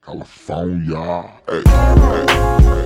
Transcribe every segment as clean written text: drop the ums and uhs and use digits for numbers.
California. Hey, hey, hey.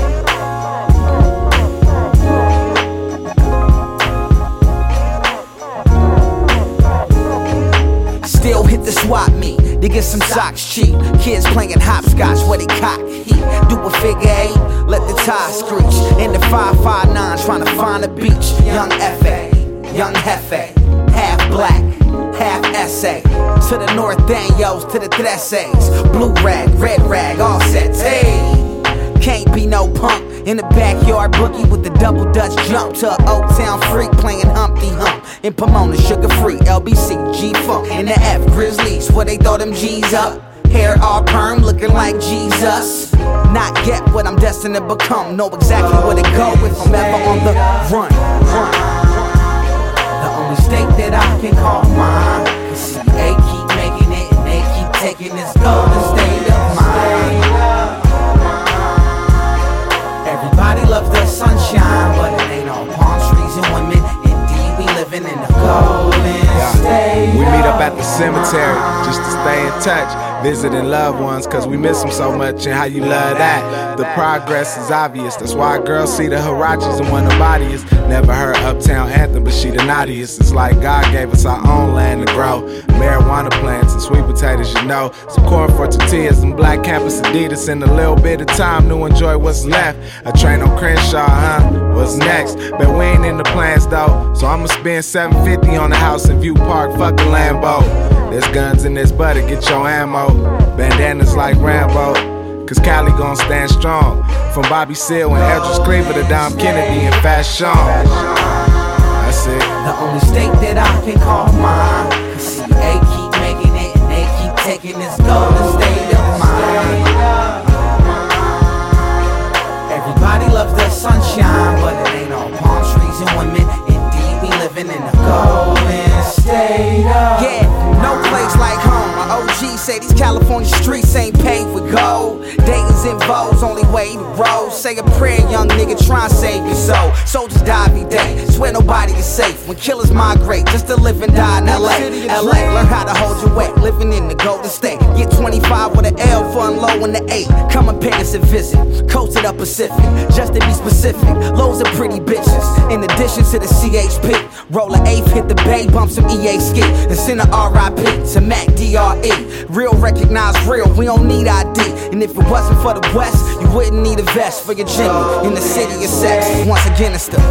Still hit the swap meet to get some socks cheap. Kids playing hopscotch where they cock heat. Do a figure eight, let the tie screech. In the 559 trying to find a beach. Young F.A., young Hefe, half black, half essay. To the norteños, to the treses. Blue rag, red rag, all set. Hey, can't be no punk in the backyard boogie with the double dutch jump to an Old Town freak playing Humpty Hump. In Pomona, sugar free, LBC, G-Funk. In the F, Grizzlies, where they throw them G's up. Hair all perm, looking like Jesus. Not get what I'm destined to become. Know exactly where to go if I'm ever on the run. The only state that I can call mine. Cause CA keep making it and they keep taking this golden state of mine. Everybody loves the sunshine, but it ain't all palm trees and women. Indeed, we living in the golden state. We meet up at the cemetery just to stay in touch. Visiting loved ones, cause we miss them so much, and how you love that. The progress is obvious, that's why girls see the Hirachis and want the bodiest. Never heard Uptown Anthem, but she the naughtiest. It's like God gave us our own land to grow. Marijuana plants and sweet potatoes, you know. Some corn for tortillas and black campus Adidas. And a little bit of time to enjoy what's left. A train on Crenshaw, huh? What's next? Bet we ain't in the plans though, so I'ma spend $750 on the house in View Park, fuck a Lambo. There's guns in this butter, get your ammo. Bandanas like Rambo, cause Cali gon' stand strong. From Bobby Seale and Eldridge Cleaver to Dom Kennedy and Fashion. That's it. The only state that I can call mine. Cause CA keep making it and they keep taking this golden state of mine. Everybody loves the sunshine, but it ain't all palm trees and women. Indeed, we living in the golden state of. Yeah, no place like home. My OG say these California streets ain't paved with gold. Dayton's in Vogue's only way to roll. Say a prayer, young nigga, try and save your soul. Soldiers die every day, swear nobody is safe. When killers migrate, just to live and die in LA. LA, learn how to hold your weight, living in the Golden State. Get 25 with an L for unloading the 8. Come and pay us a visit, coast of the Pacific. Just to be specific, loads of pretty bitches. In addition to the CHP, roll an eighth, hit the bay, bump some EA ski. And send a RIP to Mac DRE. Real recognize real, we don't need ID. And if it wasn't for the West, you wouldn't need a vest for your Jimmy in the city of sex. Once again, it's the F.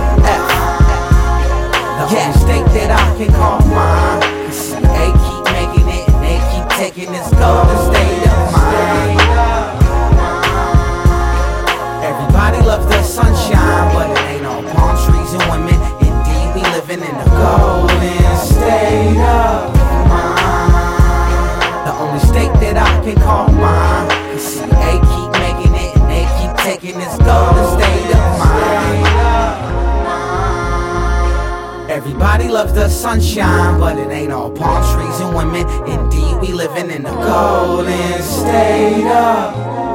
The only state that I can call mine. Cause CA keep making it and they keep taking this golden state of mine. Everybody loves the sunshine, but it ain't all palm trees and women. Indeed, we living in the golden state of mine. The only state that I can call mine. Cause CA keep making it and they keep taking this golden state of mine. Everybody loves the sunshine, but it ain't all palm trees and women. Indeed, we living in the golden state of.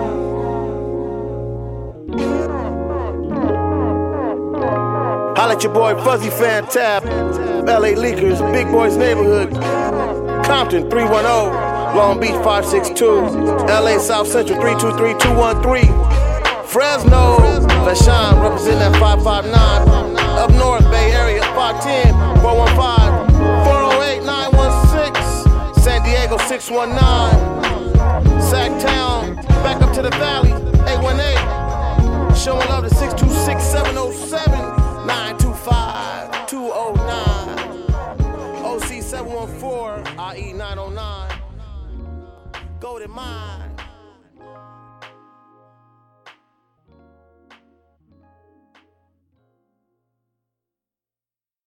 Holla at your boy Fuzzy Fantab, LA Leakers, Big Boys Neighborhood, Compton 310, Long Beach 562, LA South Central 323213, Fresno, Vashon representing that 559, up north Bay Area 510, 415, 408 916, San Diego 619, Sacktown, back up to the valley 818, showing love to 626 707. 925-209 OC 714 IE 909 Golden Mine.